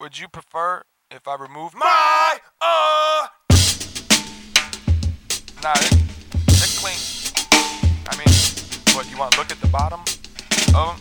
Would you prefer if I remove my Nah, they're clean. I mean, what, you want to look at the bottom of them?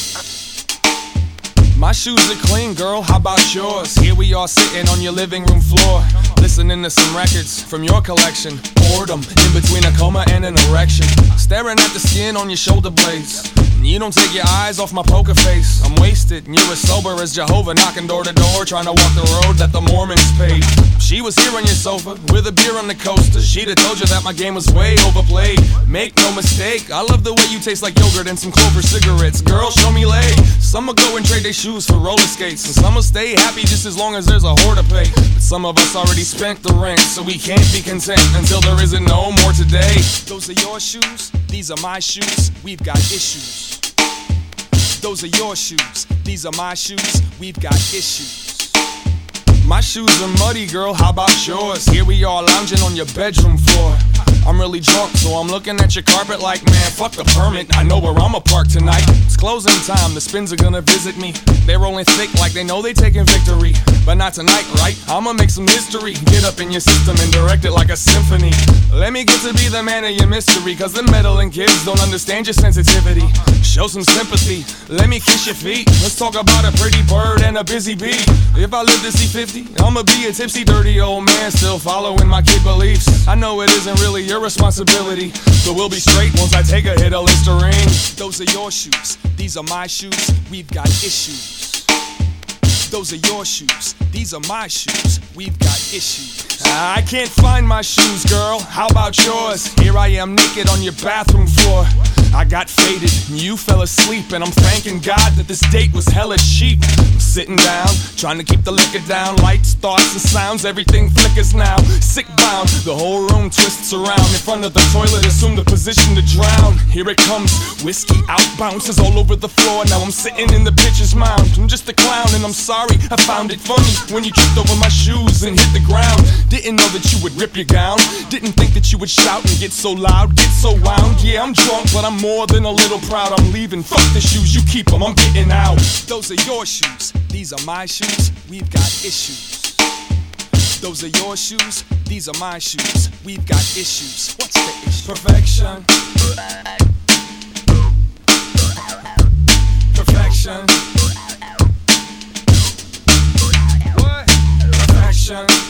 My shoes are clean, girl, how about yours? Here we are sitting on your living room floor, listening to some records from your collection. Boredom, in between a coma and an erection. Staring at the skin on your shoulder blades. You don't take your eyes off my poker face. I'm wasted, and you're as sober as Jehovah, knocking door to door, trying to walk the road that the Mormons paved. She was here on your sofa, with a beer on the coaster. She'd have told you that my game was way overplayed. Make no mistake, I love the way you taste like yogurt and some Clover cigarettes. Girl, show me leg. Some will go and trade their shoes for roller skates, and some will stay happy just as long as there's a whore to pay. But some of us already spent the rent, so we can't be content until there isn't no more today. Those are your shoes, these are my shoes, we've got issues. Those are your shoes, these are my shoes, we've got issues. My shoes are muddy, girl, how about yours? Here we are lounging on your bedroom floor. I'm really drunk, so I'm looking at your carpet like, man, fuck the permit, I know where I'ma park tonight. It's closing time, the spins are gonna visit me. They're rolling thick like they know they taking victory. But not tonight, right? I'ma make some history. Get up in your system and direct it like a symphony. Let me get to be the man of your mystery, cause the meddling kids don't understand your sensitivity. Show some sympathy, let me kiss your feet. Let's talk about a pretty bird and a busy bee. If I live to see 50, I'ma be a tipsy, dirty old man, still following my kid beliefs. I know it isn't really your responsibility, but we'll be straight once I take a hit of Listerine. Those are your shoes, these are my shoes, we've got issues. Those are your shoes, these are my shoes, we've got issues. I can't find my shoes, girl, how about yours? Here I am naked on your bathroom floor. I got faded, and you fell asleep, and I'm thanking God that this date was hella cheap. I'm sitting down, trying to keep the liquor down. Lights, thoughts, and sounds, everything flickers now. Sick bound, the whole room twists around. In front of the toilet, assume the position to drown. Here it comes, whiskey out, bounces all over the floor. Now I'm sitting in the pitcher's mound. I'm just a clown, and I'm sorry, I found it funny when you tripped over my shoes and hit the ground. Didn't know that you would rip your gown. Didn't think that you would shout and get so loud, get so wound. Yeah, I'm drunk, but I'm more than a little proud. I'm leaving, fuck the shoes, you keep them, I'm getting out. Those are your shoes, these are my shoes, we've got issues. Those are your shoes, these are my shoes, we've got issues. What's the issue? Perfection. Perfection. What? Perfection.